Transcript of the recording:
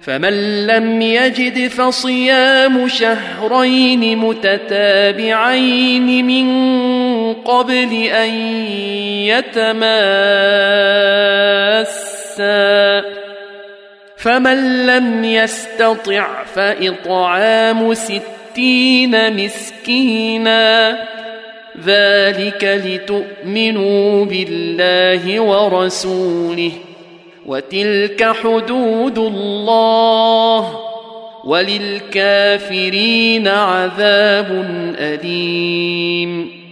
فمن لم يجد فصيام شهرين متتابعين من قبل أن يتماسا، فمن لم يستطع فإطعام 60 مسكينا، ذلك لتؤمنوا بالله ورسوله، وتلك حدود الله، وللكافرين عذاب أليم.